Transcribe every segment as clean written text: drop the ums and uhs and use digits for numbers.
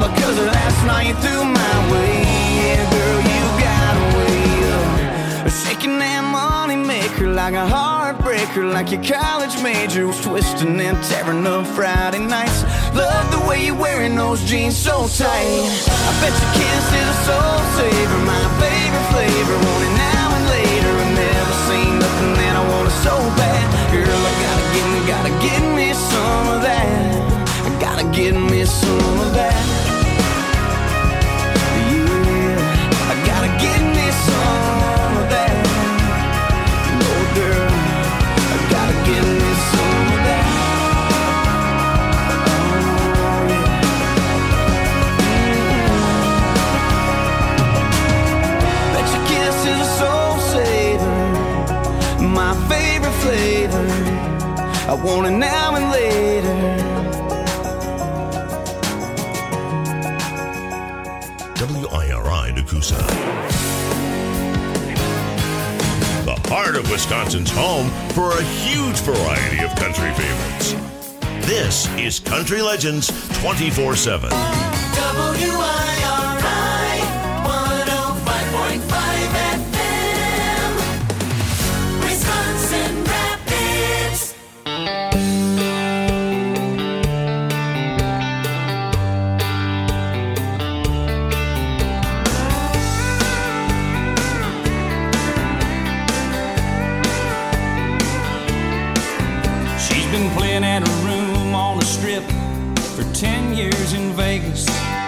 'cause last night you threw my way. Yeah, girl, you got a way of shaking that money maker like a heartbreaker, like your college major was twisting and tearing up Friday nights. Love the way you're wearing those jeans so tight. I bet your kiss is a soul saver, my favorite flavor. Want it now and later. I've never seen nothing that I want it so bad. Girl, I gotta get me some of that. I gotta get me some of that. Yeah, I gotta get me some of that. No, girl, I gotta get me some of that. My favorite flavor, I want it now and later. WIRI Nakusa. The heart of Wisconsin's home for a huge variety of country favorites. This is Country Legends 24/7. WIRI 105.5 FM. Wisconsin Rapids. She's been playing at a room on the strip for 10 years in Vegas.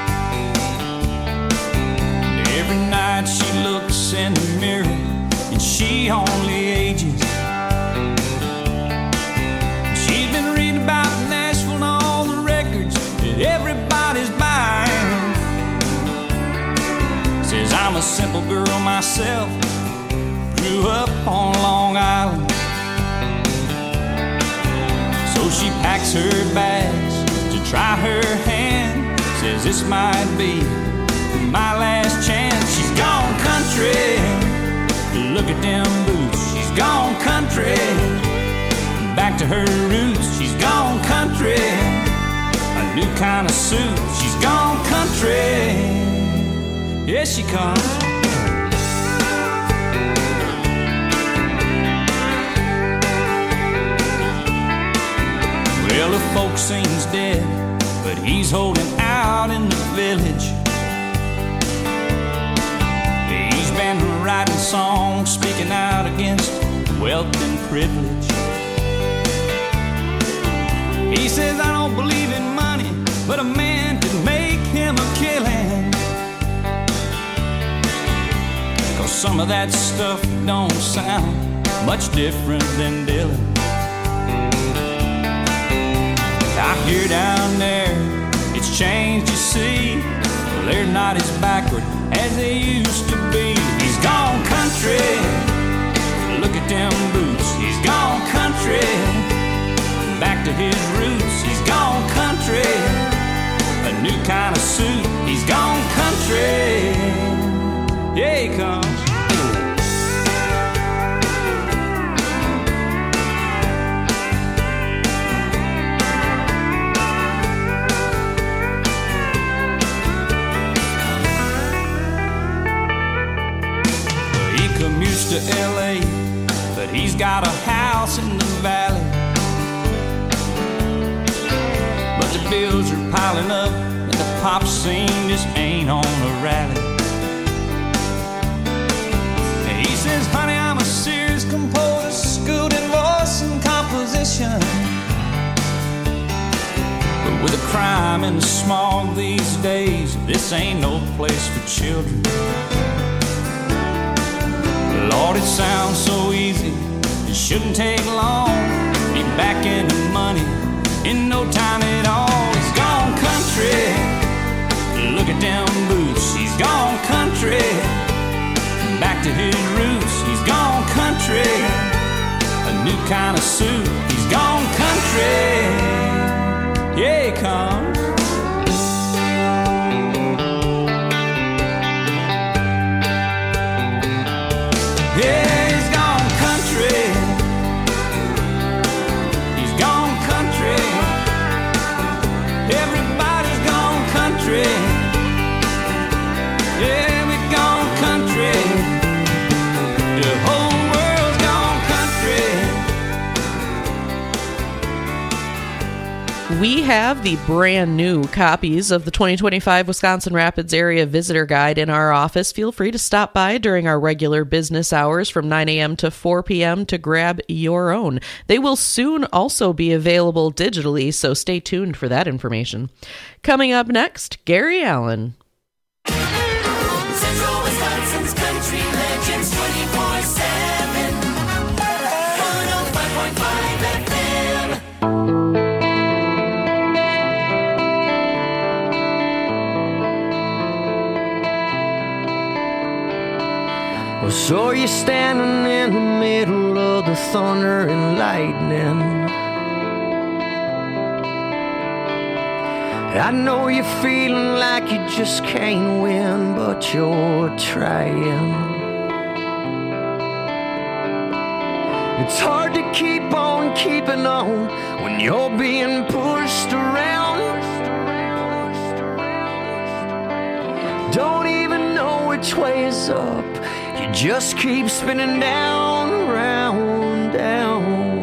And every night she looks in the mirror and she only ages. She's been reading about Nashville and all the records that everybody's buying. Says I'm a simple girl myself, grew up on Long Island. So she packs her bags to try her hand. Says this might be my last chance. She's gone country, look at them boots. She's gone country, back to her roots. She's gone country, a new kind of suit. She's gone country, yes she comes. Well, the folks seems dead, but he's holding out in the village. He's been writing songs, speaking out against wealth and privilege. He says, I don't believe in money, but a man can make him a killing. 'Cause some of that stuff don't sound much different than Dylan. I hear down there, it's changed, you see. Well, they're not as backward as they used to be. He's gone country, look at them boots. He's gone country, back to his roots. He's gone country, a new kind of suit. He's gone country, yeah he comes. To LA, but he's got a house in the valley. But the bills are piling up and the pop scene just ain't on a rally. And he says, honey, I'm a serious composer, schooled in voice and composition. But with the crime and the smog these days, this ain't no place for children. Lord, it sounds so easy, it shouldn't take long. Be back in the money in no time at all. He's gone country, look at them boots. He's gone country, back to his roots. He's gone country, a new kind of suit. He's gone country, yeah he comes. Yeah, he's gone country. He's gone country. Everybody's gone country. We have the brand new copies of the 2025 Wisconsin Rapids Area Visitor Guide in our office. Feel free to stop by during our regular business hours from 9 a.m. to 4 p.m. to grab your own. They will soon also be available digitally, so stay tuned for that information. Coming up next, Gary Allen. Central Wisconsin's Country Legends 24/7. 105.5 FM. Well, so you're standing in the middle of the thunder and lightning. I know you're feeling like you just can't win, but you're trying. It's hard to keep on keeping on when you're being pushed around. Don't even know which way is up. You just keep spinning down, round, down.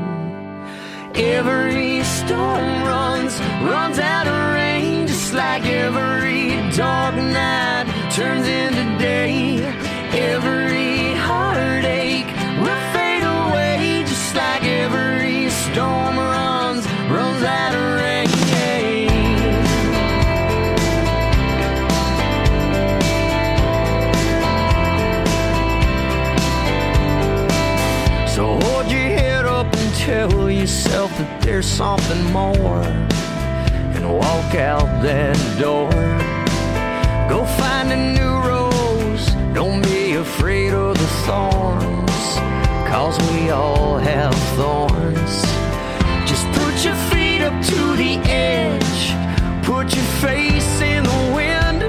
Every storm runs out of rain, just like every dark night turns into day. Every heartache will fade away, just like every storm runs out of rain. So hold your head up and tell yourself that there's something more, and walk out that door. Go find a new rose, don't be afraid of the thorns, 'cause we all have thorns. Just put your feet up to the edge, put your face in the wind,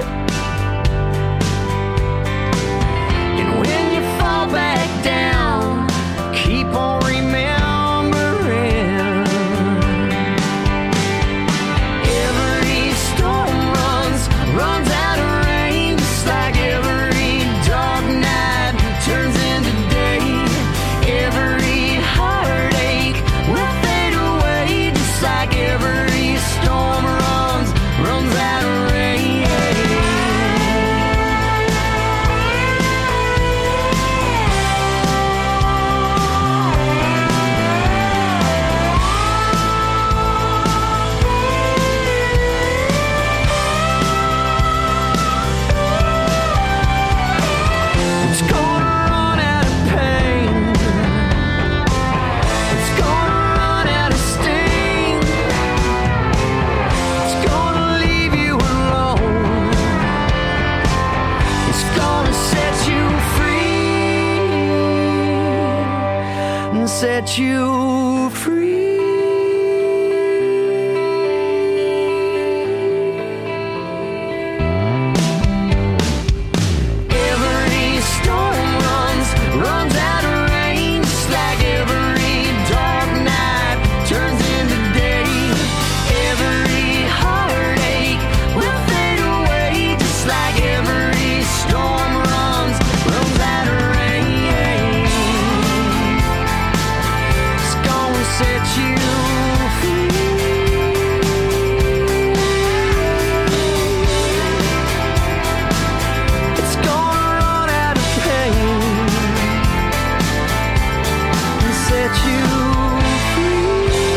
and when you fall back down, keep on remembering. Every storm runs out of rain, just like every dark night turns into day. Every heartache will fade away, just like every storm runs out of rain. It's gonna run out of pain. It's gonna run out of sting. It's gonna leave you alone. It's gonna set you free and set you free. Every storm runs out of rain, just like every dark night turns into day. Every heartache will fade away, just like every storm runs out of rain. It's gonna set you free. It's gonna run out of pain and set you free.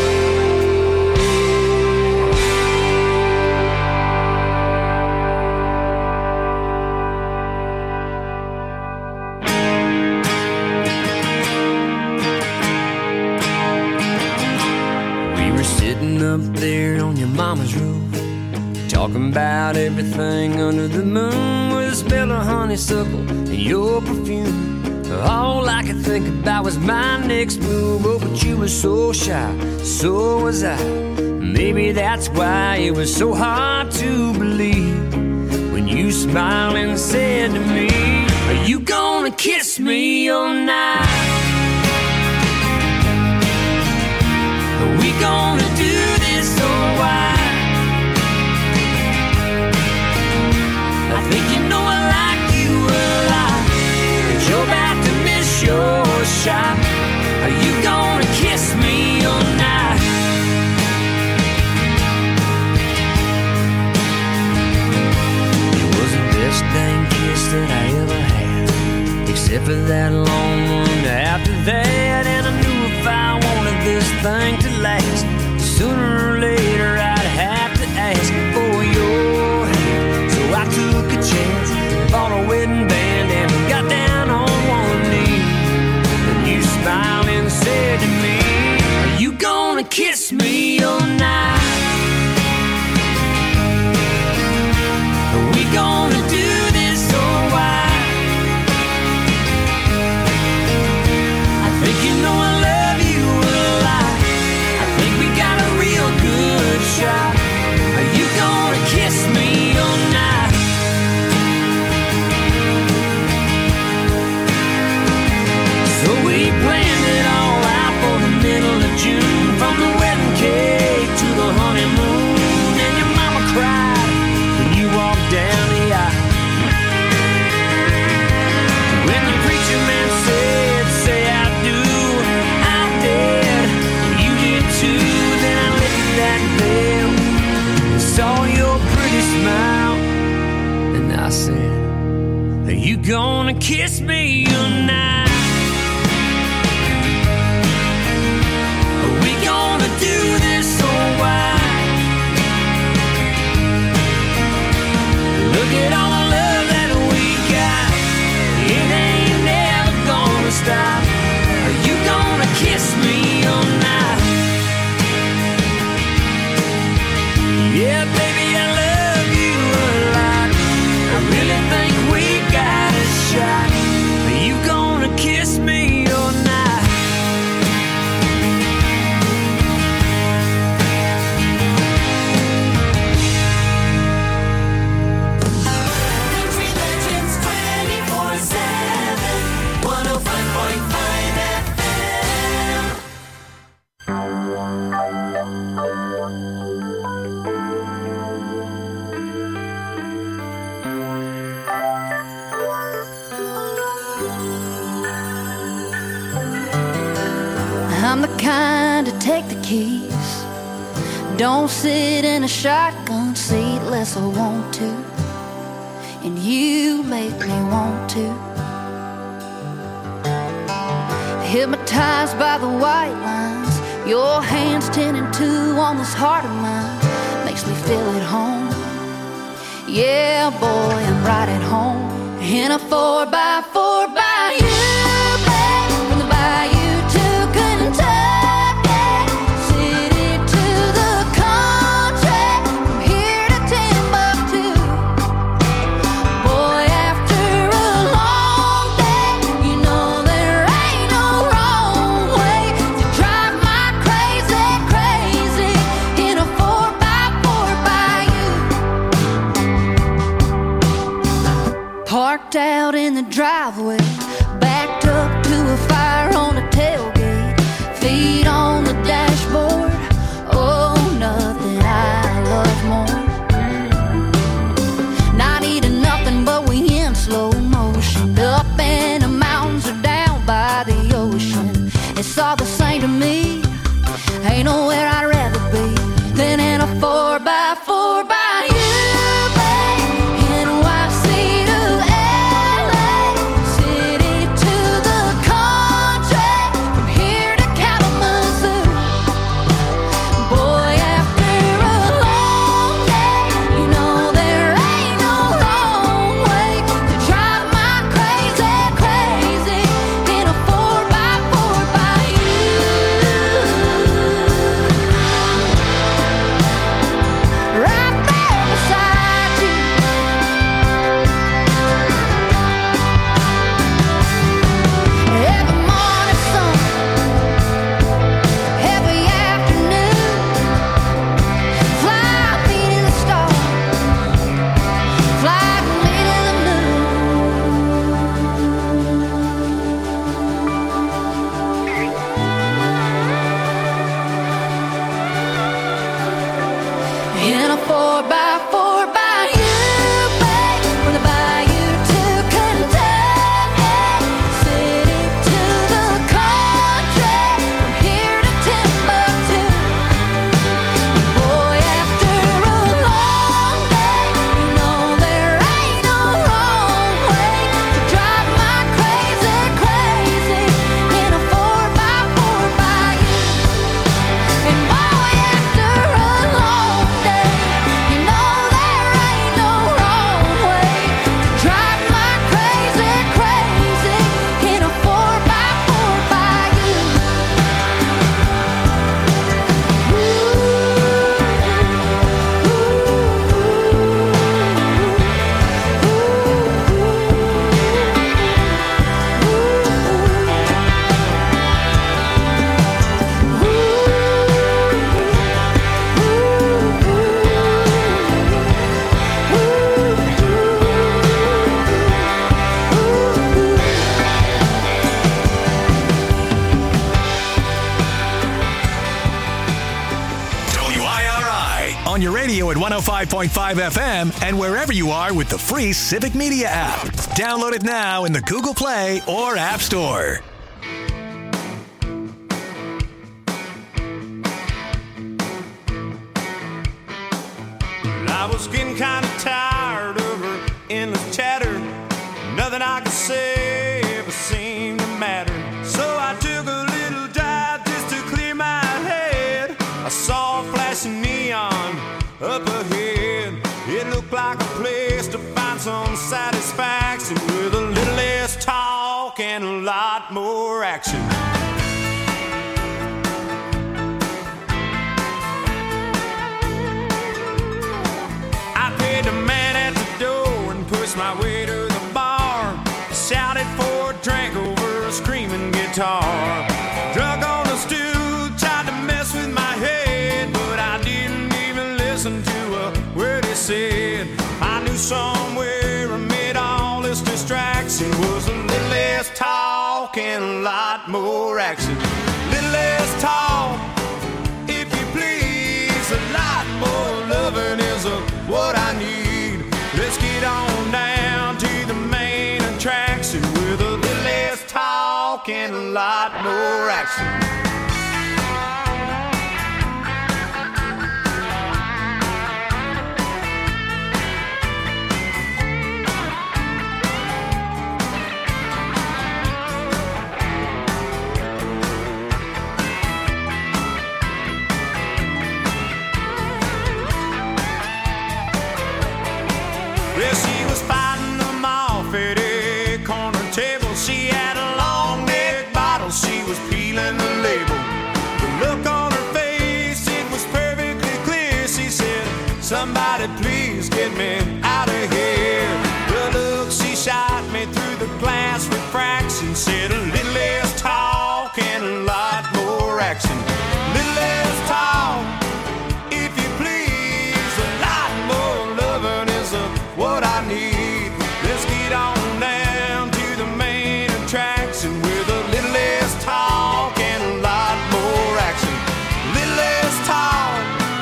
We were sitting up there on your mama's roof, talking about everything under the moon, with a smell of honeysuckle and your perfume. All I could think about was my next move. Oh, but you were so shy, so was I. Maybe that's why it was so hard to believe when you smiled and said to me, "Are you gonna kiss me all night? Are we gonna do this or why?" I think you know I like you a lot, but you're about to miss your shot. Are you gonna kiss me all night? last. Sooner or later I'd have to ask for your hand. So I took a chance, bought a wedding band, and got down on one knee. And you smiled and said to me, are you gonna kiss me all night? Are we gonna do this or why? I think you know I love you a lot. I think we got a real good shot. Are you gonna kiss me all night? So we planned it all out for the middle of June, from the wedding cake to the honeymoon. And your mama cried when you walked down the aisle. When the preacher man said, say I do, I did, you did too. Then I lifted that veil and saw your pretty smile, and I said, are you gonna kiss me tonight? Are we gonna do this or why? Look at all the love that we got. It ain't never gonna stop. Are you gonna kiss me all night? Yeah, baby, I love you a lot. I really think we got a shot. Are you gonna kiss me all night? Country Legends 24/7, 105.5 FM. I'm the kind to take the keys. Don't sit in a shotgun seat unless I want to. And you make me want to. Hypnotized by the white lines, your hands 10 and 2 on this heart of mine. Makes me feel at home. Yeah, boy, I'm right at home. In a 4x4 by you, babe. From the bayou to Kentucky, city to the country, from here to Timbuktu. Boy, after a long day, you know there ain't no wrong way to drive my crazy, crazy in a 4x4 by you. Parked out in the driveway, backed up to a fire on the tailgate, feet on the dashboard. Oh, nothing I love more. Not eating nothing, but we in slow motion, up in the mountains or down by the ocean. It's all the same to me. Ain't nowhere I'd rather be than in a 4x4 by you, babe. NYC to LA, city to the country, from here to Kalamazoo. Boy, after a long day, you know there ain't no wrong way to drive my crazy, crazy in a 4x4 by you. on your radio at 105.5 FM and wherever you are with the free Civic Media app. Download it now in the Google Play or App Store. I was getting kind of tired of her endless chatter. Nothing I could say ever seemed to matter. So I took a little drive just to clear my head. I saw a flashing neon up ahead. It looked like a place to find some satisfaction with a little less talk and a lot more action. The man at the door and pushed my way to the bar. Shouted for a drink over a screaming guitar. Drunk on the stool, tried to mess with my head, but I didn't even listen to a word he said. I knew somewhere amid all this distraction was a little less talk and a lot more action. Little less talk, if you please, a lot more loving is what I need. Let's get on down to the main attraction with a little less talk and a lot more action. She was fighting them off at a corner table. She had a long neck bottle, she was peeling the label. The look on her face, it was perfectly clear. She said, somebody please get me out of here. The look she shot me through the glass refraction said a little less talk and a lot more action. Little less talk, if you please, a lot more loving is what I need. Let's get on down to the main attraction with a little less talk and a lot more action. Little less talk,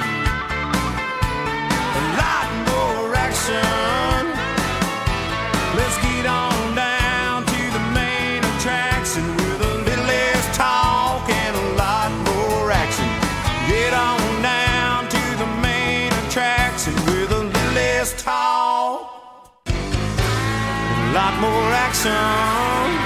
a lot more action. Let's get on down to the main attraction with a little less talk and a lot more action. Get on down to the main attraction with a little less talk, a lot more action.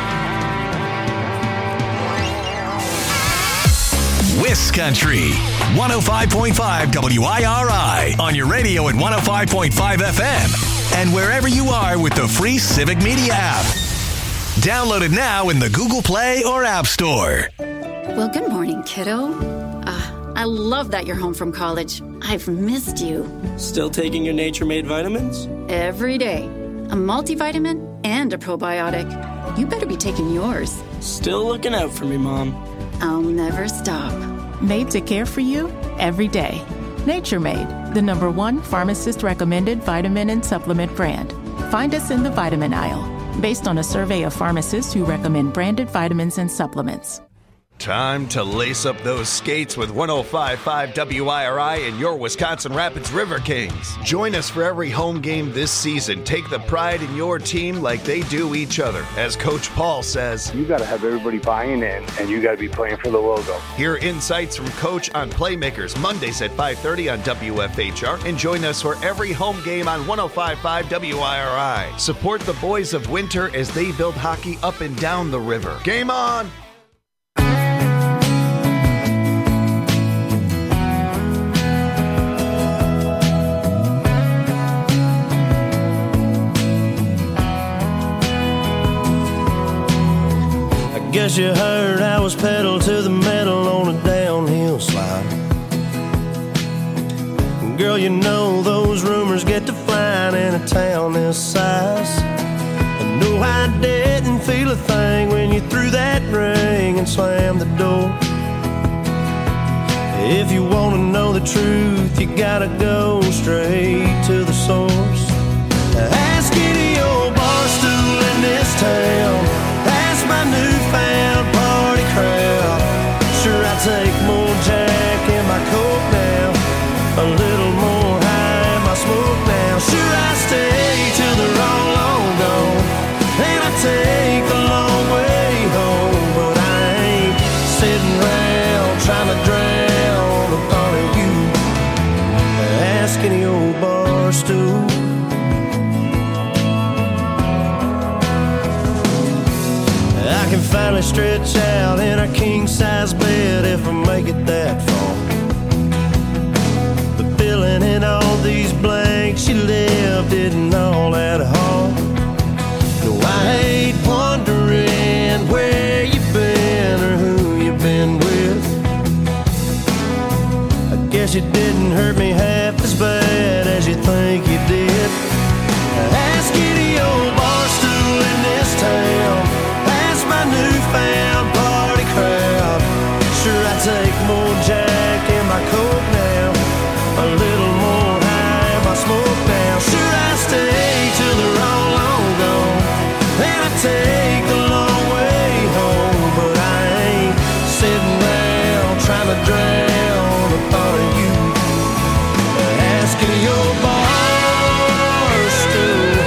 Wiss Country, 105.5 WIRI on your radio at 105.5 FM and wherever you are with the free Civic Media app. Download it now in the Google Play or App Store. Well, good morning, kiddo. I love that you're home from college. I've missed you. Still taking your Nature Made vitamins? Every day. A multivitamin and a probiotic. You better be taking yours. Still looking out for me, Mom. I'll never stop. Made to care for you every day. Nature Made, the #1 pharmacist-recommended vitamin and supplement brand. Find us in the vitamin aisle, based on a survey of pharmacists who recommend branded vitamins and supplements. Time to lace up those skates with 105.5 WIRI and your Wisconsin Rapids River Kings. Join us for every home game this season. Take the pride in your team like they do each other. As Coach Paul says, you got to have everybody buying in, and you got to be playing for the logo. Hear insights from Coach on Playmakers Mondays at 5:30 on WFHR, and join us for every home game on 105.5 WIRI. Support the boys of Winter as they build hockey up and down the river. Game on! Guess you heard I was pedal to the metal on a downhill slide. Girl, you know those rumors get to flying in a town this size. I know I didn't feel a thing when you threw that ring and slammed the door. If you want to know the truth, you gotta go straight to the source. Ask any old bar stool in this town. My newfound party crowd. Sure, I take more Jack in my coat now, a little more stool. I can finally stretch out in a king-size bed if I make it that far. But filling in all these blanks you left isn't all that hard. No, I ain't wondering where you've been or who you've been with. I guess you didn't hurt me half as bad as you think you did. Ask any old bar stool in this town, my newfound party crowd. Sure, I take more Jack in my Coke now, a little more high in my smoke now. Sure, I stay till they're all long gone, and I take the long way home. But I ain't sitting around trying to drown the thought of you. Asking your bar stool.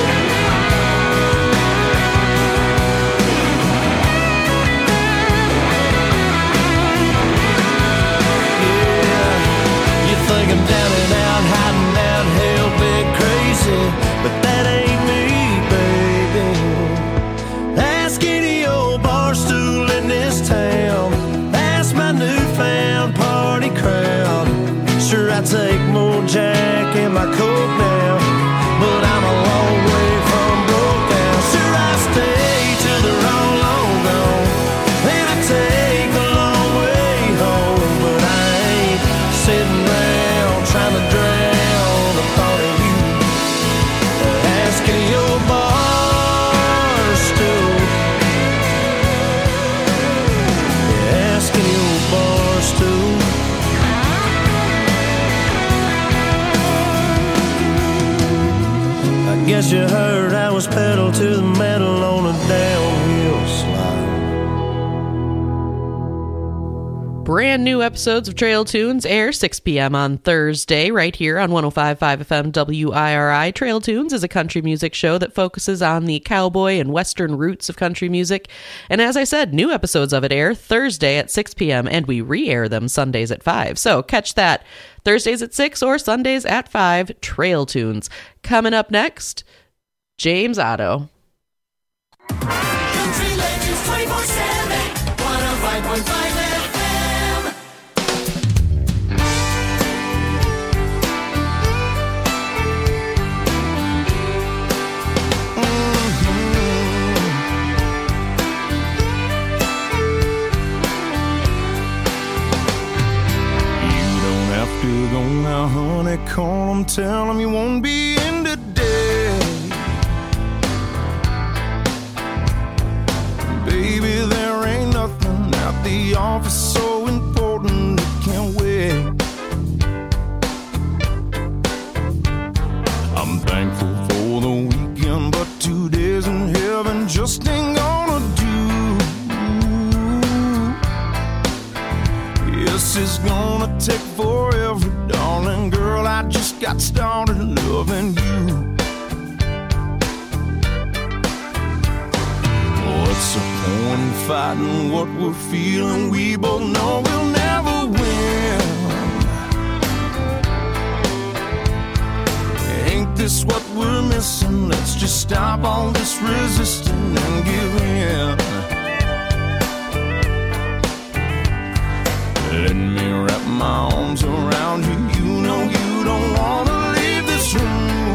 I'm down and out, hiding out, hell big crazy, but that ain't me, baby. Ask any old bar stool in this town, ask my newfound party crowd. Sure, I take more Jack in my Coke now, but I'm a long way from broke now. Sure, I stay till they're all long gone, and I take the long way home. But I ain't sitting around trying to drown the thought of you. Asking your bar stool. Asking your bar stool. I guess you heard I was pedal to the metal on a downhill slide. Brand new episodes of Trail Tunes air 6 p.m. on Thursday right here on 105.5 FM WIRI. Trail Tunes is a country music show that focuses on the cowboy and western roots of country music. And as I said, new episodes of it air Thursday at 6 p.m. and we re-air them Sundays at 5. So catch that Thursdays at 6 or Sundays at 5, Trail Tunes. Coming up next, James Otto. Country Legends 24/7, 105.5 FM. Go now, honey, call them, tell them you won't be in today. Baby, there ain't nothing at the office so important it can't wait. I'm thankful for the weekend, but 2 days in heaven just ain't gonna do. Yes, it's gonna take forever, darling girl. I just got started loving you. What's the point in fighting what we're feeling? We both know we'll never win. Ain't this what we're missing? Let's just stop all this resisting and give in. Let me wrap my arms around you. You know you don't wanna leave this room.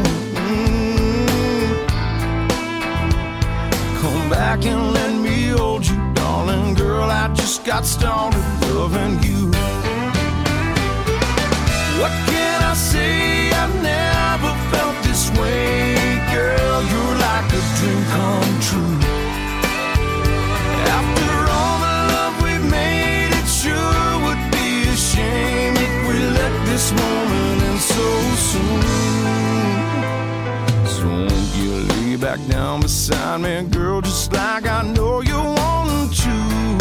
Come back and let me hold you, darling girl. I just got started loving you. What can I say? I've never felt this way, girl. You're like a dream come true. After all the love we've made, it sure would be a shame if we let this moment end so soon. So won't you lay back down beside me, girl, just like I know you want to.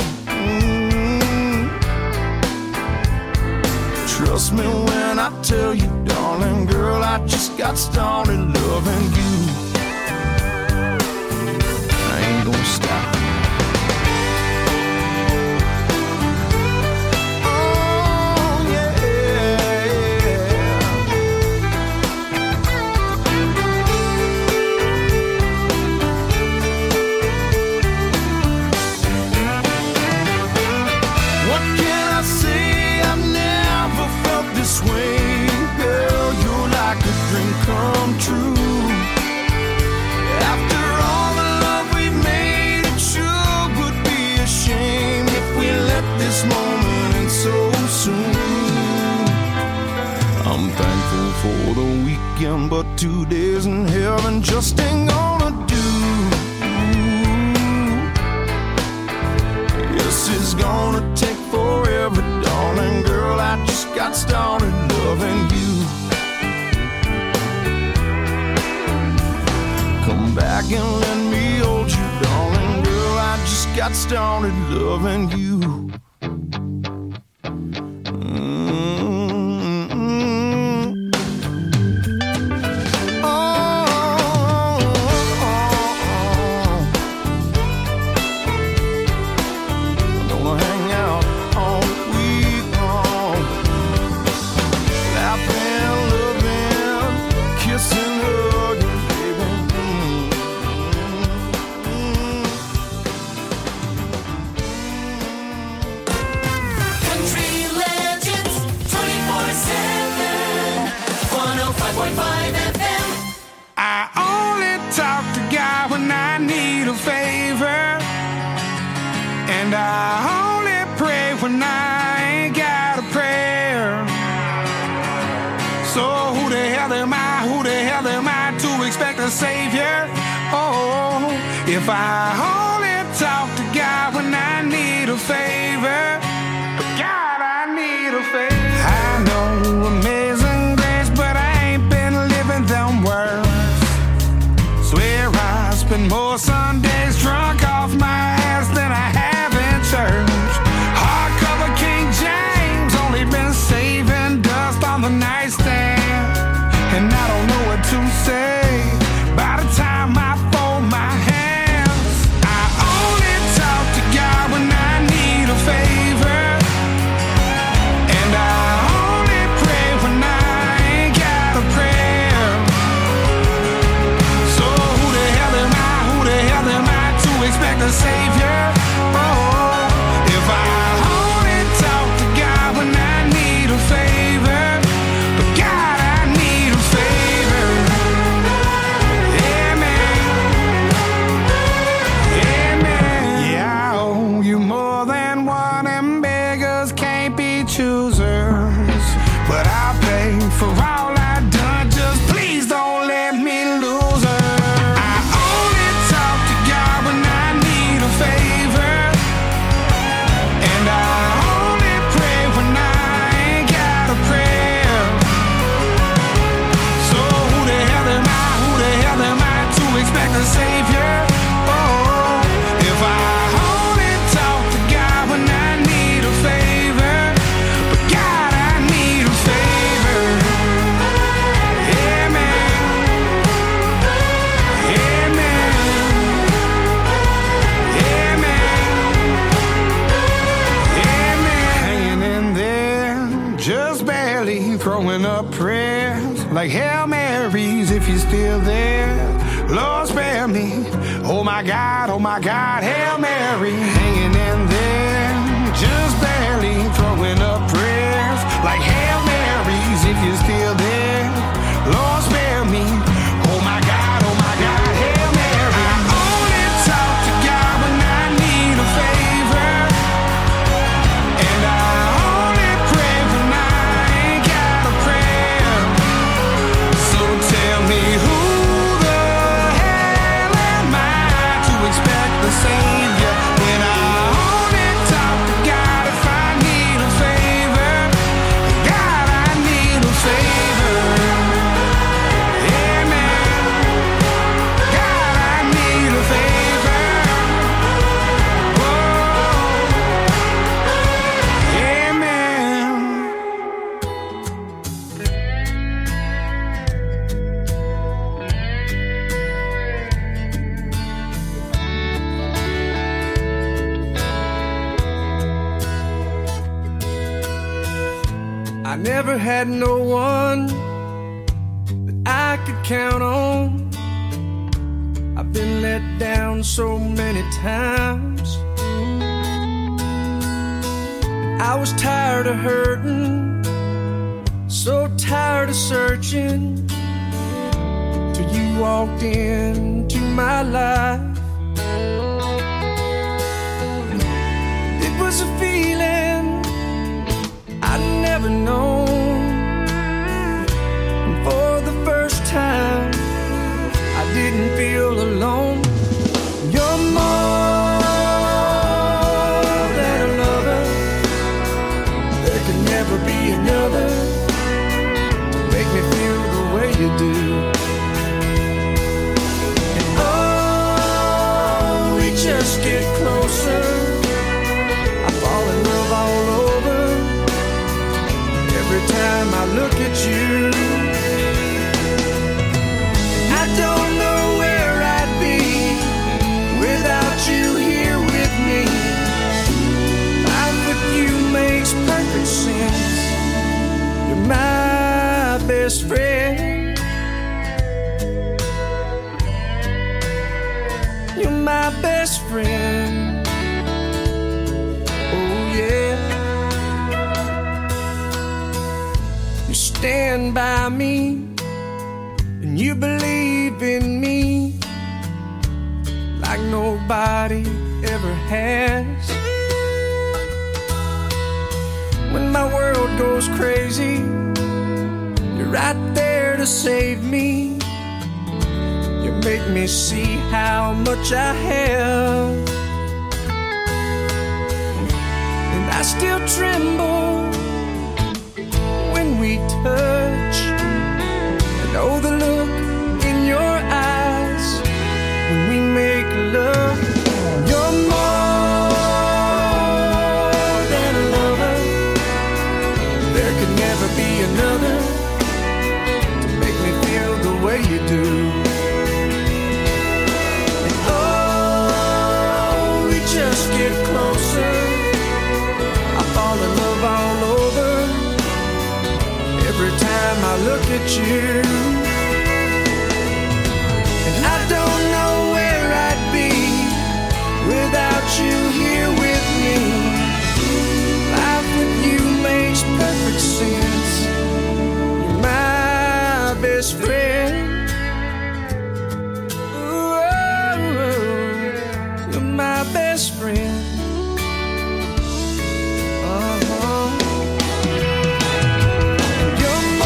Trust me when I tell you, darling girl, I just got started loving you. I ain't gonna stop. Oh, yeah. I'm thankful for the weekend, but 2 days in heaven just ain't gonna do. Yes, it's gonna take forever, darling girl. I just got started loving you. Come back and let me hold you, darling girl. I just got started loving you. Savior. Oh, if I only talk to God when I need a favor. God, I need a favor. I know amazing grace, but I ain't been living them words. Swear I spend more Sundays drunk off my ass than I have in church. Hardcover King James, only been saving dust on the nightstand, and I don't know what to say. By the time I fold my hands, I only talk to God when I need a favor, and I only pray when I ain't got a prayer. So who the hell am I to expect a savior? Oh, if I only talk to God when I need a favor, but God, I need a favor. For all I done, just please don't let me lose her. I only talk to God when I need a favor, and I only pray when I ain't got a prayer. So who the hell am I to expect a savior? Oh, if I only talk to God when I need a favor, but God, I need a favor. Throwing up prayers like Hail Marys if you're still there. Lord, spare me. Oh my God, Hail Mary. Hanging in there, just barely. Throwing up prayers like Hail Marys if you're still there. Lord, spare me. Oh my God, Hail Mary. I only talk to God when I need a favor, and I only pray when I ain't got a prayer. So tell me, who the hell am I to expect the Savior when I only talk to God if I need a favor? God, I need a favor. Amen. God, I need a favor. Whoa. Amen. I never had no one that I could count on. I've been let down so many times. I was tired of hurting, so tired of searching, till you walked into my life. It was a feeling I'd never known. time I look at you. I don't know where I'd be without you here with me. Life with you makes perfect sense. You're my best friend. You're my best friend. Oh yeah. You stand by me and you believe in me like nobody ever has. When my world goes crazy, you're right there to save me. You make me see how much I have, and I still tremble when we touch. I know the look in your eyes when we make love. You're more than a lover. There could never be another to make me feel the way you do. And oh, we just get closer. I fall in love all over every time I look at you. And I don't know where I'd be without you here with me. Life with you makes perfect sense. You're my best friend. Ooh, you're my best friend. You're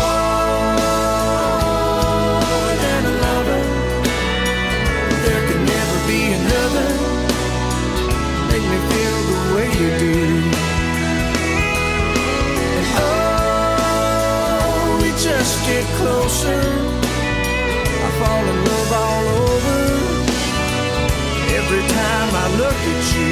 more than a lover. There could never be another. Make me feel the way you do. And oh, we just get closer. I fall in love all over every time I look at you.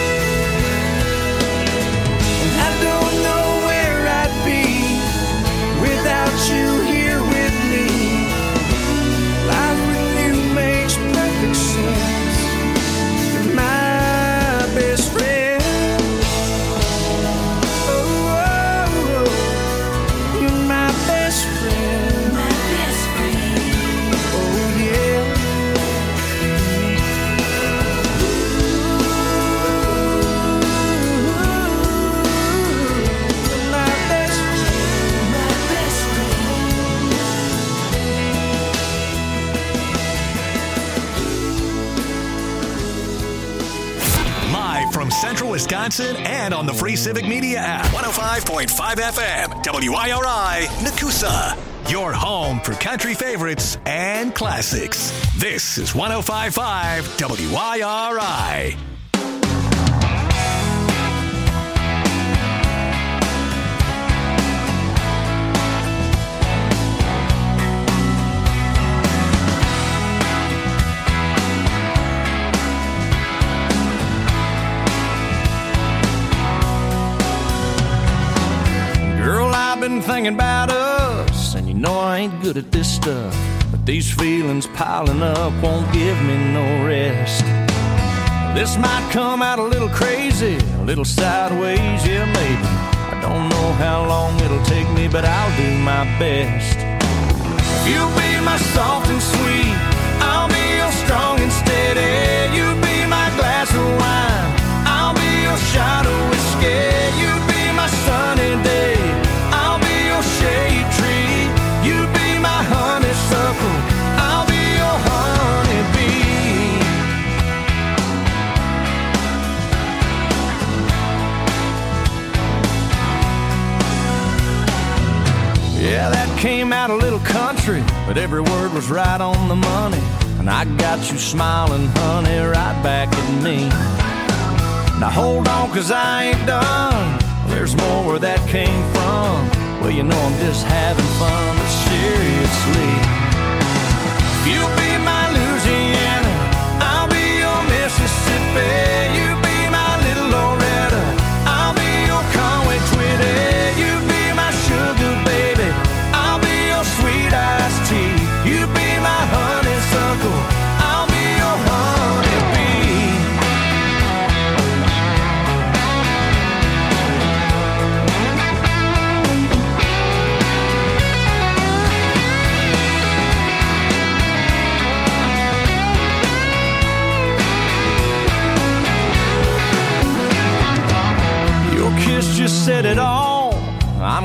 And I don't know where I'd be without you here with me. Life with you makes perfect sense. You're my best friend. Oh, oh, oh. You're my best friend. My best friend. Oh yeah. You're my best friend. My best Live from Central Wisconsin and on the free Civic Media app. 105.5 FM, WIRI, Nakusa. Your home for country favorites and classics. This is 105.5 WIRI. Girl, I've been thinking about us, and you know I ain't good at this stuff, but these feelings piling up won't give me no rest. This might come out a little crazy, a little sideways, yeah maybe. I don't know how long it'll take me, but I'll do my best. You'll be my soft and sweet, I'll be your strong and steady. You be my glass of wine, I'll be your shot of whiskey. You be my sunny day, I'll be your shade tree. You be my honeysuckle, I'll be your honeybee. Yeah, that came out a little country, but every word was right on the money. And I got you smiling, honey, right back at me. Now hold on, 'cause I ain't done. There's more where that came from. Well, you know I'm just having fun, but seriously. You be my Louisiana, I'll be your Mississippi. You be my little Loretta, I'll be your Conway Twitty. You be my sugar baby,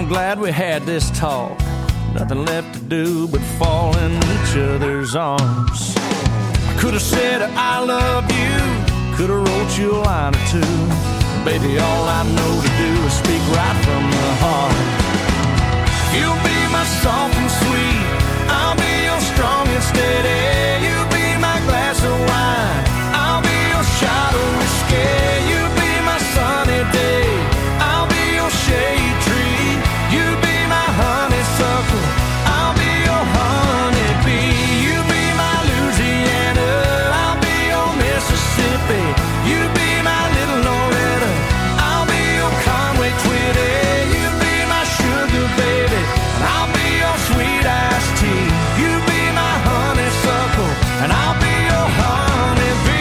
glad we had this talk. Nothing left to do but fall in each other's arms. I could have said I love you, could have wrote you a line or two. Baby, all I know to do is speak right from the heart. You'll be my soft and sweet, I'll be your strong and steady. You'll be my glass of wine, I'll be your shot of whiskey. You'll be my sunny day, I'll be your shade tree. You'll be my honeysuckle, I'll be your honeybee. You'll be my Louisiana, I'll be your Mississippi. You'll be my little Loretta, I'll be your Conway Twitty. You'll be my sugar baby, and I'll be your sweet iced tea. You'll be my honeysuckle, and I'll be your honeybee.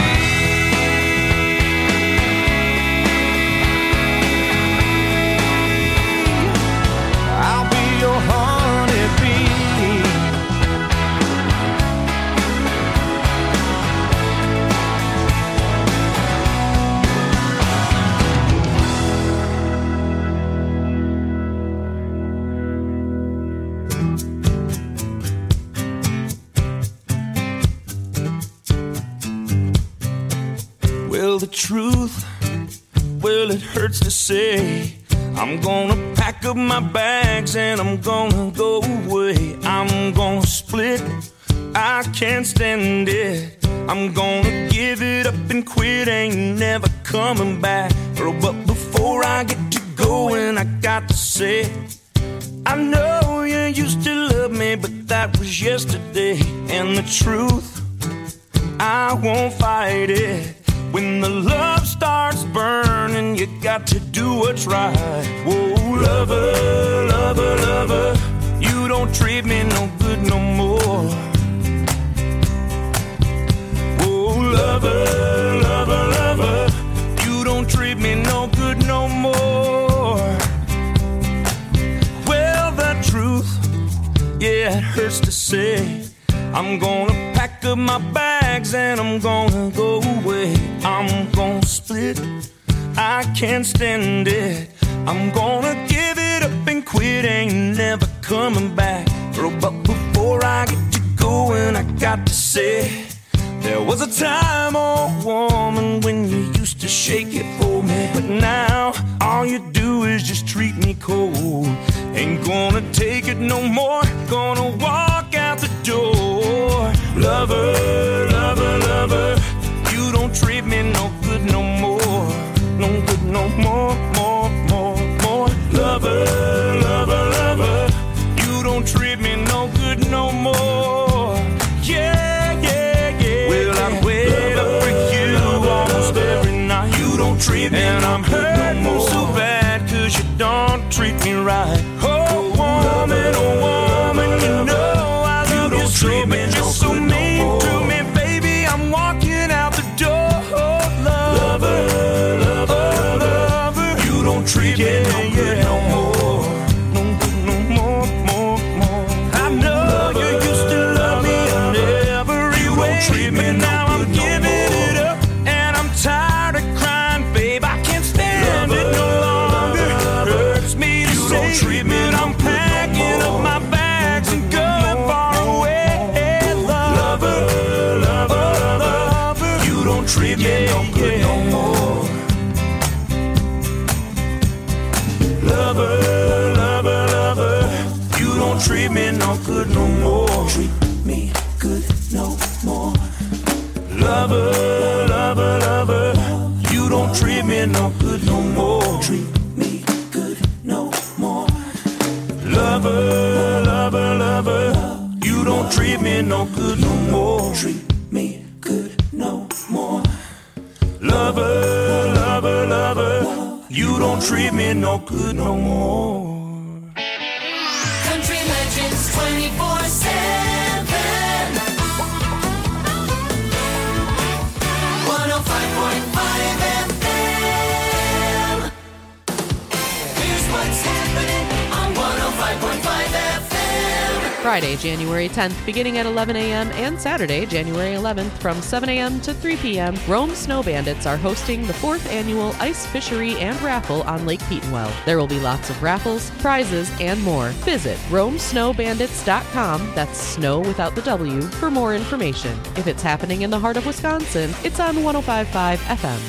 I'll be your honeybee. Well, the truth, well, it hurts to say. I'm gonna pack up my bags and I'm gonna go away. I'm gonna split, I can't stand it. I'm gonna give it up and quit, ain't never coming back. Girl, but before I get to going, I got to say, I know you used to love me, but that was yesterday. And the truth, I won't fight it. When the love starts burning, you got to do what's right. Whoa, lover, lover, lover, you don't treat me no good no more. Whoa, lover, lover, lover, you don't treat me no good no more. Well, the truth, yeah, it hurts to say. I'm gonna pack up my bags and I'm gonna go away. I'm gonna split, I can't stand it. I'm gonna give it up and quit, ain't never coming back. Girl, but before I get to going, I got to say, there was a time, oh woman, when you used to shake it for me. But now, all you do is just treat me cold. Ain't gonna take it no more, gonna walk out the door. Lover, lover, lover, you don't treat me no good no more. No good no more, more, more, more. Lover, lover, lover, you don't treat me no good no more. Yeah, yeah, yeah. Well, I wait up for you almost every night. You don't treat me and I'm hurting no so bad, cause you don't treat me right. Oh, woman, you know I love you so, but you're so mean to me, baby. I'm walking out the door. Lover, lover, lover, you don't treat me no good no more. No good no more, more, more. I know you used to love me in every way, treat me now I'm giving it up, and I'm tired of crying, babe. I can't stand it no longer. Hurts me to say, treat me, but I'm packing up my bags and going far away. Lover, lover, lover, you don't treat me no good no more. Lover, lover, lover, you don't treat me no good no more. Treat me good no more. Lover, lover, lover, you don't treat me no good no more. Treat me good no more. Lover, lover, lover, you don't treat me no good no more. Treat me good no more. Lover, lover, lover, you don't treat me no good no more. Country Legends 24/7. 105.5 FM. Here's what's happening on 105.5 FM. Friday, January 10th, beginning at 11 a.m. and Saturday, January 11th, from 7 a.m. to 3 p.m., Rome Snow Bandits are hosting the 4th annual Ice Fishery and Raffle on Lake Petenwell. There will be lots of raffles, prizes, and more. Visit RomeSnowBandits.com, that's snow without the W, for more information. If it's happening in the heart of Wisconsin, it's on 105.5 FM.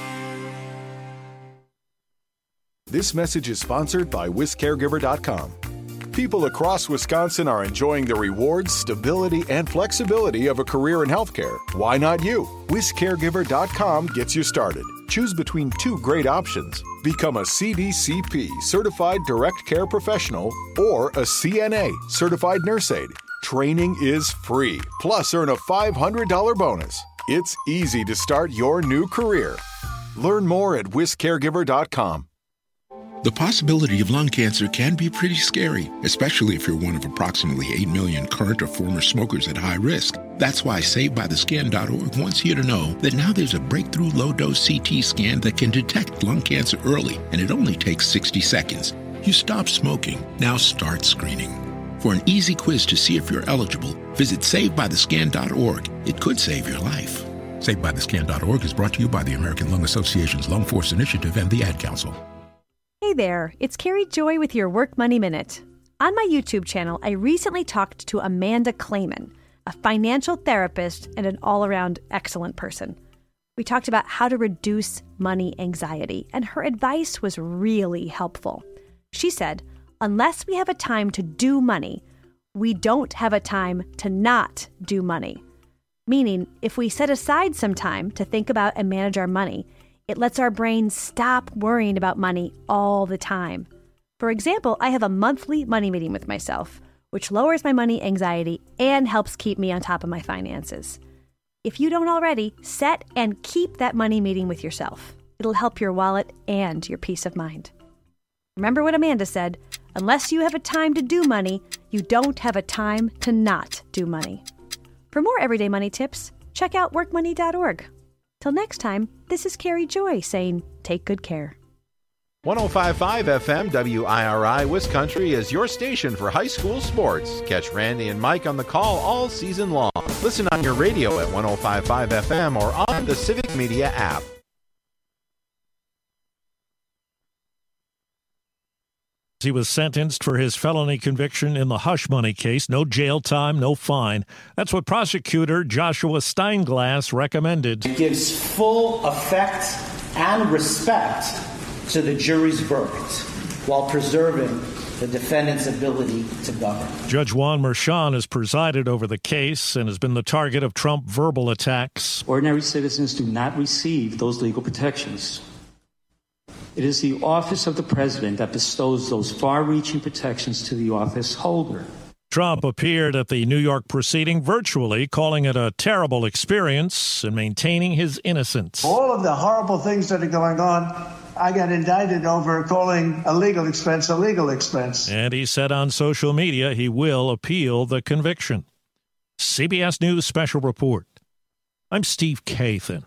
This message is sponsored by WisCaregiver.com. People across Wisconsin are enjoying the rewards, stability, and flexibility of a career in healthcare. Why not you? WisCaregiver.com gets you started. Choose between two great options. Become a CDCP, Certified Direct Care Professional, or a CNA, Certified Nurse Aide. Training is free, plus earn a $500 bonus. It's easy to start your new career. Learn more at WisCaregiver.com. The possibility of lung cancer can be pretty scary, especially if you're one of approximately 8 million current or former smokers at high risk. That's why SaveByTheScan.org wants you to know that now there's a breakthrough low-dose CT scan that can detect lung cancer early, and it only takes 60 seconds. You stop smoking, now start screening. For an easy quiz to see if you're eligible, visit SaveByTheScan.org. It could save your life. SaveByTheScan.org is brought to you by the American Lung Association's Lung Force Initiative and the Ad Council. Hey there, it's Carrie Joy with your Work Money Minute. On my YouTube channel, I recently talked to Amanda Clayman, a financial therapist and an all-around excellent person. We talked about how to reduce money anxiety, and her advice was really helpful. She said, unless we have a time to do money, we don't have a time to not do money. Meaning, if we set aside some time to think about and manage our money, it lets our brain stop worrying about money all the time. For example, I have a monthly money meeting with myself, which lowers my money anxiety and helps keep me on top of my finances. If you don't already, set and keep that money meeting with yourself. It'll help your wallet and your peace of mind. Remember what Amanda said, unless you have a time to do money, you don't have a time to not do money. For more everyday money tips, check out workmoney.org. Till next time, this is Carrie Joy saying, take good care. 105.5 FM WIRI Wiscountry is your station for high school sports. Catch Randy and Mike on the call all season long. Listen on your radio at 105.5 FM or on the Civic Media app. He was sentenced for his felony conviction in the hush money case. No jail time, no fine. That's what prosecutor Joshua Steinglass recommended. It gives full effect and respect to the jury's verdict while preserving the defendant's ability to govern. Judge Juan Merchan has presided over the case and has been the target of Trump verbal attacks. Ordinary citizens do not receive those legal protections. It is the office of the president that bestows those far-reaching protections to the office holder. Trump appeared at the New York proceeding virtually, calling it a terrible experience and maintaining his innocence. All of the horrible things that are going on, I got indicted over calling a legal expense a legal expense. And he said on social media he will appeal the conviction. CBS News Special Report. I'm Steve Kathan.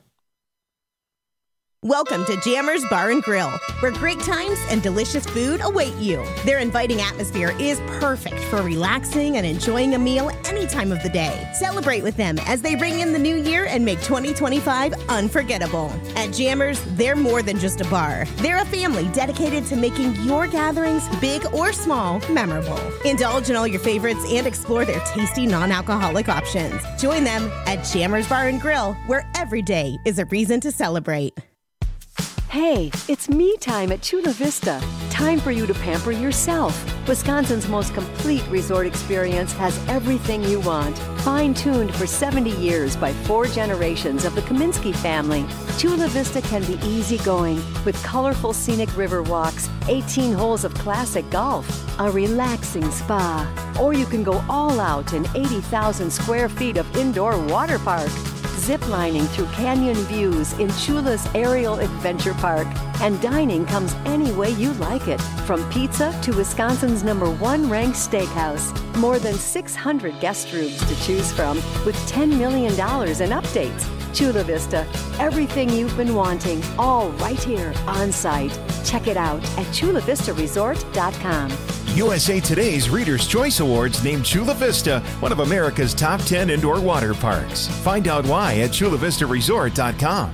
Welcome to Jammers Bar and Grill, where great times and delicious food await you. Their inviting atmosphere is perfect for relaxing and enjoying a meal any time of the day. Celebrate with them as they ring in the new year and make 2025 unforgettable. At Jammers, they're more than just a bar. They're a family dedicated to making your gatherings, big or small, memorable. Indulge in all your favorites and explore their tasty non-alcoholic options. Join them at Jammers Bar and Grill, where every day is a reason to celebrate. Hey, it's me time at Chula Vista. Time for you to pamper yourself. Wisconsin's most complete resort experience has everything you want. Fine-tuned for 70 years by 4 generations of the Kaminsky family, Chula Vista can be easygoing with colorful scenic river walks, 18 holes of classic golf, a relaxing spa. Or you can go all out in 80,000 square feet of indoor water park. Ziplining through canyon views in Chula's Aerial Adventure Park. And dining comes any way you like it, from pizza to Wisconsin's #1 ranked steakhouse. More than 600 guest rooms to choose from with $10 million in updates. Chula Vista, everything you've been wanting, all right here on site. Check it out at chulavistaresort.com. USA Today's Reader's Choice Awards named Chula Vista one of America's top 10 indoor water parks. Find out why at chulavistaresort.com.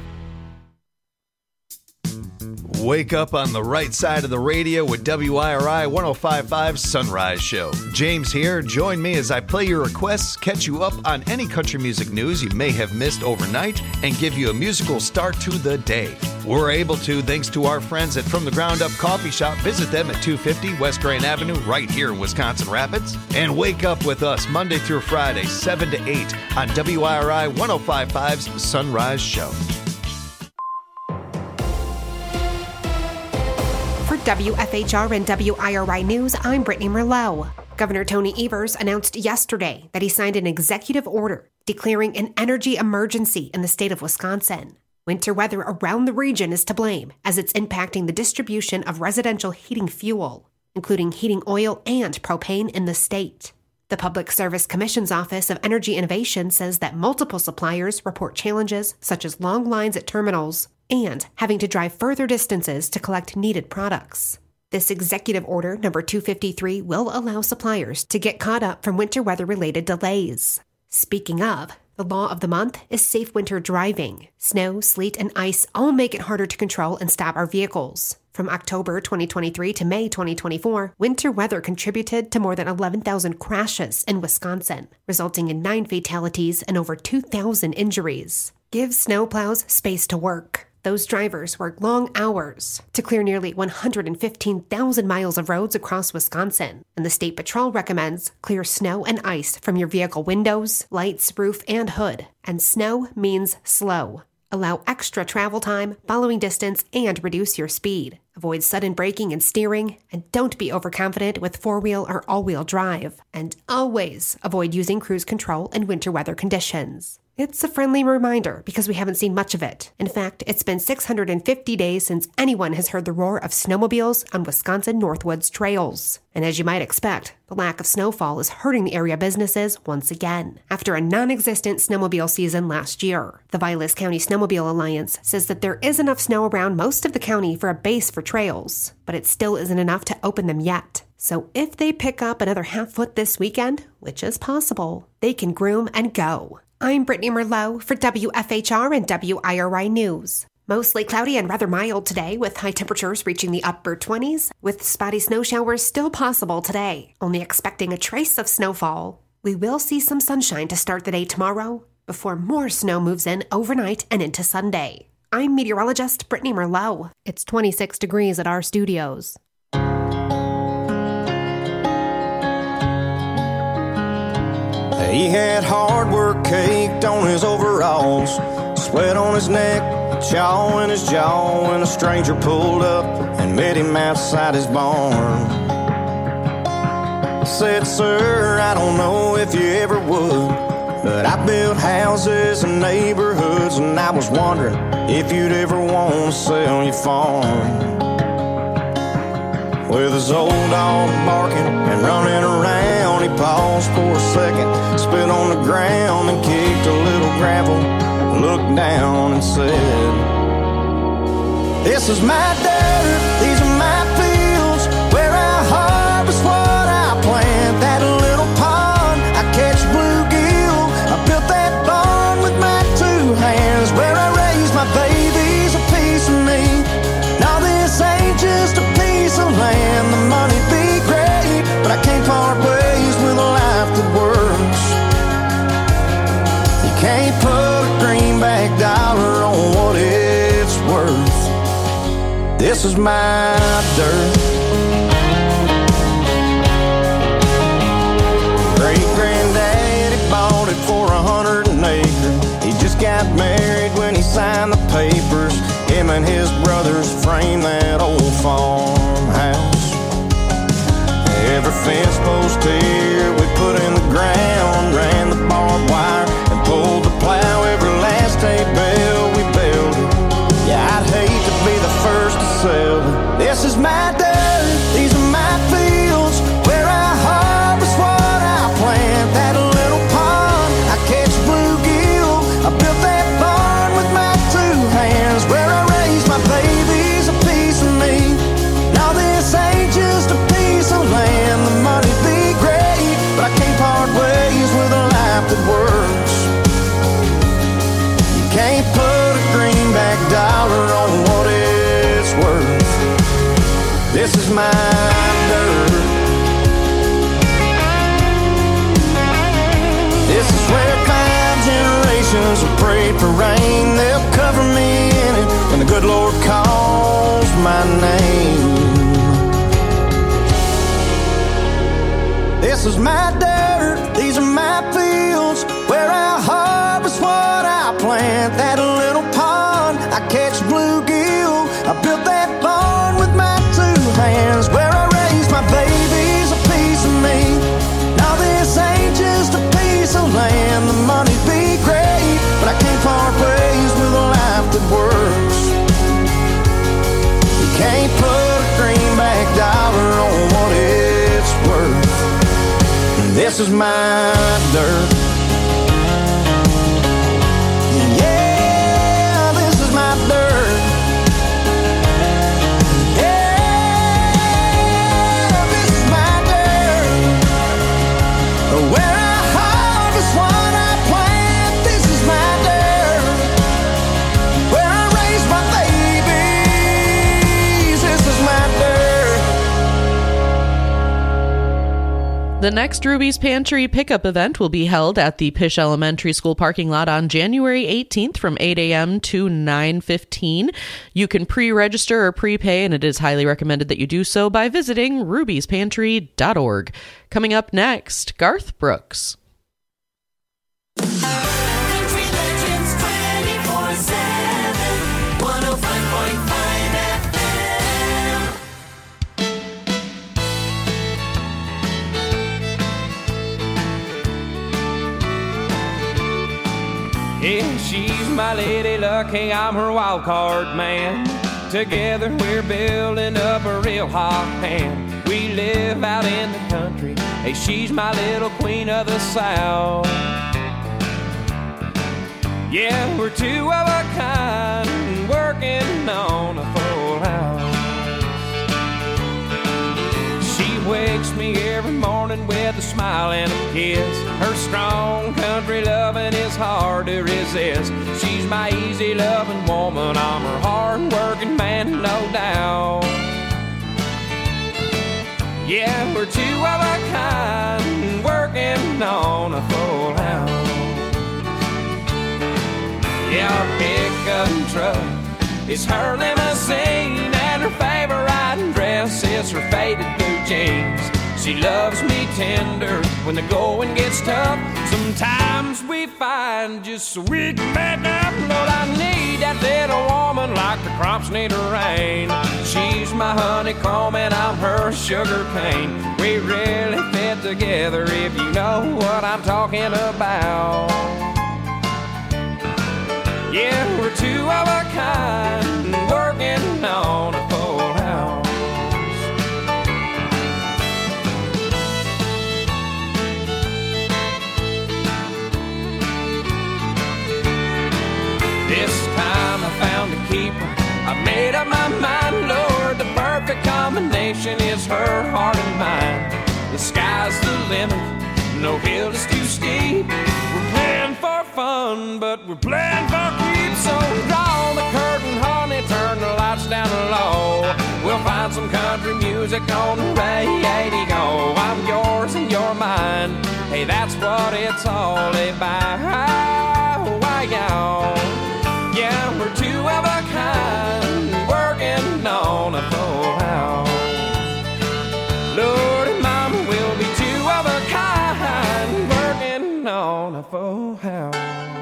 Wake up on the right side of the radio with WIRI 105.5 Sunrise Show. James here. Join me as I play your requests, catch you up on any country music news you may have missed overnight, and give you a musical start to the day. We're able to thanks to our friends at From the Ground Up Coffee Shop. Visit them at 250 West Grand Avenue right here in Wisconsin Rapids. And wake up with us Monday through Friday, 7 to 8 on WIRI 105.5's Sunrise Show. For WFHR and WIRI News, I'm Brittany Merlot. Governor Tony Evers announced yesterday that he signed an executive order declaring an energy emergency in the state of Wisconsin. Winter weather around the region is to blame, as it's impacting the distribution of residential heating fuel, including heating oil and propane in the state. The Public Service Commission's Office of Energy Innovation says that multiple suppliers report challenges such as long lines at terminals and having to drive further distances to collect needed products. This executive order, number 253, will allow suppliers to get caught up from winter weather-related delays. Speaking of, the law of the month is safe winter driving. Snow, sleet, and ice all make it harder to control and stop our vehicles. From October 2023 to May 2024, winter weather contributed to more than 11,000 crashes in Wisconsin, resulting in 9 fatalities and over 2,000 injuries. Give snowplows space to work. Those drivers work long hours to clear nearly 115,000 miles of roads across Wisconsin, and the State Patrol recommends clear snow and ice from your vehicle windows, lights, roof, and hood. And snow means slow. Allow extra travel time, following distance, and reduce your speed. Avoid sudden braking and steering, and don't be overconfident with 4-wheel or all-wheel drive. And always avoid using cruise control in winter weather conditions. It's a friendly reminder because we haven't seen much of it. In fact, it's been 650 days since anyone has heard the roar of snowmobiles on Wisconsin Northwoods trails. And as you might expect, the lack of snowfall is hurting the area businesses once again. After a non-existent snowmobile season last year, the Vilas County Snowmobile Alliance says that there is enough snow around most of the county for a base for trails, but it still isn't enough to open them yet. So if they pick up another half-foot this weekend, which is possible, they can groom and go. I'm Brittany Merlot for WFHR and WIRI News. Mostly cloudy and rather mild today, with high temperatures reaching the upper 20s, with spotty snow showers still possible today, only expecting a trace of snowfall. We will see some sunshine to start the day tomorrow, before more snow moves in overnight and into Sunday. I'm meteorologist Brittany Merlot. It's 26 degrees at our studios. He had hard work caked on his overalls, sweat on his neck, chaw in his jaw, when a stranger pulled up and met him outside his barn. Said, "Sir, I don't know if you ever would, but I built houses and neighborhoods, and I was wondering if you'd ever want to sell your farm." With his old dog barking and running around, he paused for a second, spit on the ground and kicked a little gravel, looked down and said, "This is my dirt, these are my fields, where I harvest what I plant. That little pond, I catch bluegill, I built that barn with my 2 hands, where I raise my babies, a piece of me. Now this ain't just a piece of land, the money be great, but I can't part ways with a life that works. You can't put a greenback dollar on what it's worth. This is my dirt." Great-granddaddy bought it for 100 an acre. He just got married when he signed the papers. Him and his brothers framed that old farmhouse. Every fence post here we put in the ground, ran the barbed wire and pulled the plow. Every last hay bale we built it. Yeah, I'd hate to be the first to sell it. This is my dirt, these are my fields, where I harvest what I plant. That little pond, I catch bluegill, I built that barn with my 2 hands, where I raise my babies, a piece of me. Now this ain't just a piece of land, my dirt. This is where 5 generations have prayed for rain. They'll cover me in it when the good Lord calls my name. This is my dirt, these are my fields, where I harvest what I plant. That little pond, I catch bluegill. I built that barn with my 2 hands, where I raise my babies, a piece of me. Now this ain't just a piece of land. The money be great, but I can't part ways with a life that works. You can't put a greenback dollar on what it's worth. This is my dirt. Yeah, this is my dirt. Yeah, this is my dirt. Where I harvest what I plant. This is my dirt. Where I raise my babies. This is my dirt. The next Ruby's Pantry pickup event will be held at the Pish Elementary School parking lot on January 18th from 8 a.m. to 9:15. You can pre-register or prepay, and it is highly recommended that you do so by visiting rubyspantry.org. Coming up next, Garth Brooks. Country Legends 24/7, 105.5 FM. Yeah, she's my lady lucky, I'm her wild card man. Together we're building up a real hot pan. We live out in the country. Hey, she's my little queen of the South. Yeah, we're 2 of a kind, working on a full house. She wakes me every morning with a smile and a kiss. Her strong country loving is hard to resist. She's my easy loving woman, I'm her hard working man, no doubt. Yeah, we're 2 of a kind, working on a full house. Yeah, our pickup truck is her limousine, and her favorite riding dress is her faded blue jeans. She loves me tender when the going gets tough. Sometimes we find just so we can make up. Lord, I need that little woman like the crops need a rain. She's my honeycomb and I'm her sugar cane. We really fit together if you know what I'm talking about. Yeah, we're 2 of a kind, working on a full house. This time I found a keeper, I made up my mind, Lord, the perfect combination is her heart and mine. The sky's the limit, no hill is too steep. We're playing for fun, but we're playing for keeps. So draw the curtain, honey, turn the lights down low. We'll find some country music on the radio. I'm yours and you're mine. Hey, that's what it's all about. Why, y'all? Yeah, we're 2 of a kind, working on a full house. Lord and Mama will be 2 of a kind, working on a full house.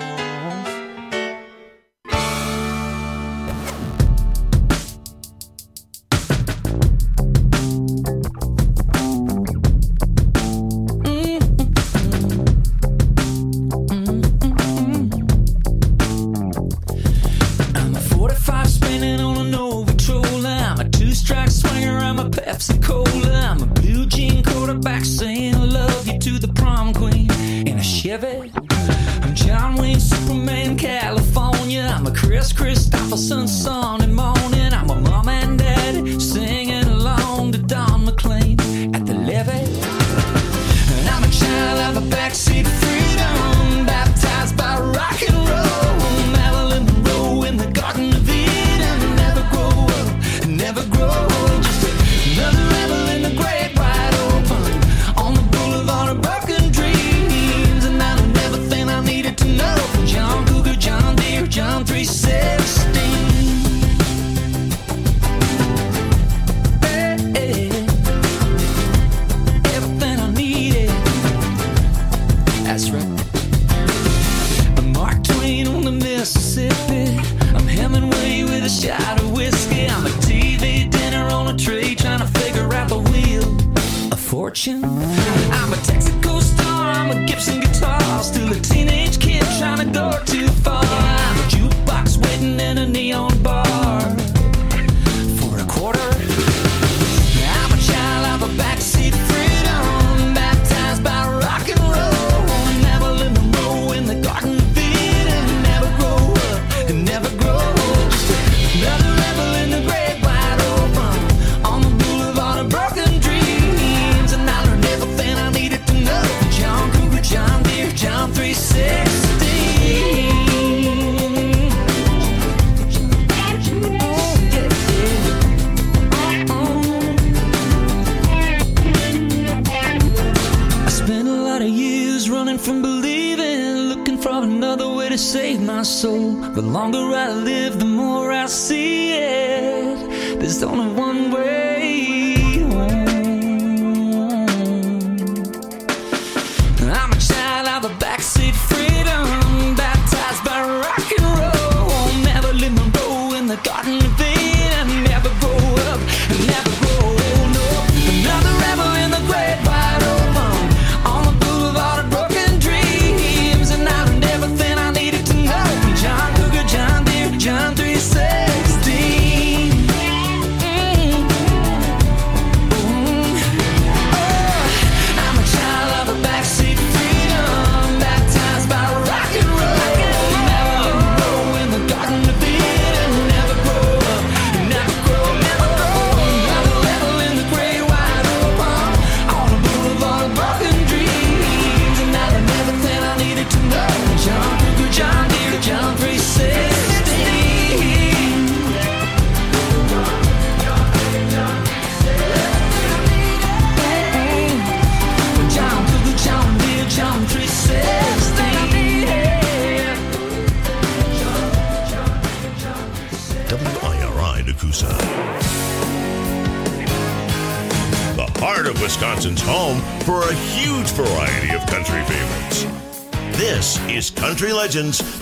Pepsi Cola, I'm a blue jean quarterback saying I love you to the prom queen in a Chevy. I'm John Wayne, Superman, California. I'm a Chris Christopherson Sunday morning. I'm a mom and daddy singing along to Don McLean at the levee. And I'm a child of a backseat of freedom, baptized by rock and roll. Marilyn Monroe in the Garden of Eden. Never grow up, never grow old. Just another running from believing, looking for another way to save my soul. The longer I live, the more I see it. There's only one way home. I'm a child of the backseat freedom, baptized by rock and roll. Marilyn Monroe in the Garden of Eden. Never grow up, never grow old. No, another rebel in the great wide open, on the boulevard of broken dreams, and I learned everything I needed to know from John Cougar, John Deere, John 3:16. I'm a child of the backseat freedom, baptized by rock and roll. Never grow in the Garden of Eden. Never grow up, never grow, never grow. Another rebel in the great wide open, on the boulevard of broken dreams, and I learned everything I needed to know. John Cougar, John Deere, John 3:16. John Cougar, John Deere, John 3:16. WIRI Nakusa. The heart of Wisconsin's home for a huge variety of country favorites. This is Country Legends